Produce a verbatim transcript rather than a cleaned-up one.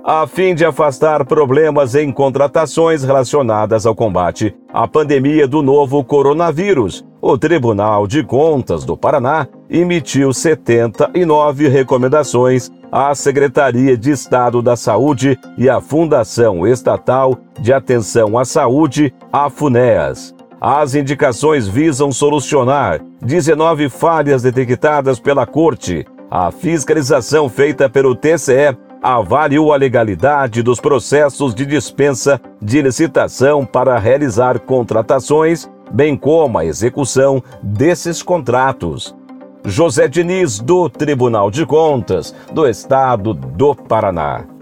A fim de afastar problemas em contratações relacionadas ao combate à pandemia do novo coronavírus, o Tribunal de Contas do Paraná emitiu setenta e nove recomendações à Secretaria de Estado da Saúde e à Fundação Estatal de Atenção à Saúde, a FUNEAS. As indicações visam solucionar dezenove falhas detectadas pela Corte. A fiscalização feita pelo T C E avaliou a legalidade dos processos de dispensa de licitação para realizar contratações, bem como a execução desses contratos. José Diniz, do Tribunal de Contas do Estado do Paraná.